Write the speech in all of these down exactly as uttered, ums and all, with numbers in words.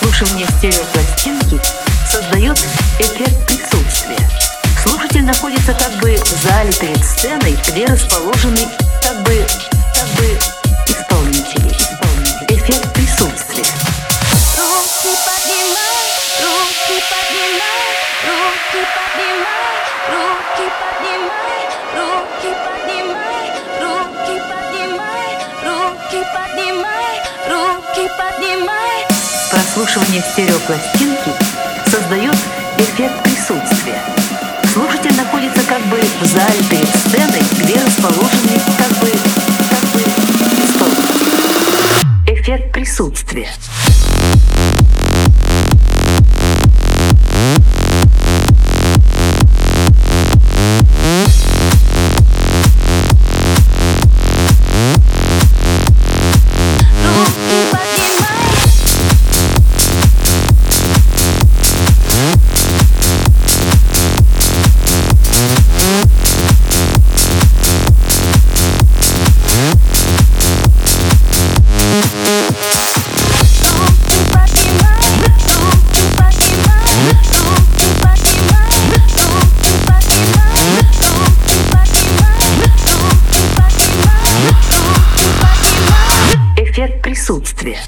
Прослушивание стереопластинки создает эффект присутствия. Слушатель находится как бы в зале перед сценой, где расположены как бы, как бы исполнители. исполнители. Эффект присутствия. Руки поднимай, руки поднимай, руки поднимай, руки поднимай, руки поднимай, руки поднимай, руки поднимай, руки поднимай. Прослушивание стереопластинки создает эффект присутствия. Слушатель находится как бы в зале перед сценой, где расположены как бы, как бы исполнители. Эффект присутствия. Эффект присутствия.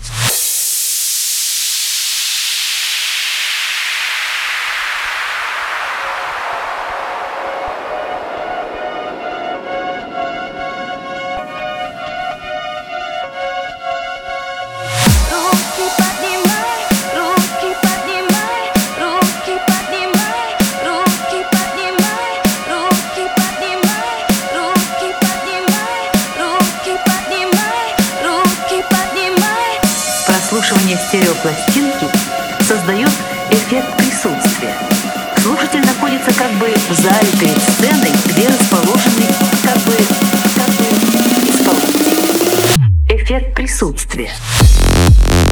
Прослушивание стереопластинки создает эффект присутствия. Слушатель находится как бы в зале перед сценой, где расположены как бы, как бы исполнители. Эффект присутствия.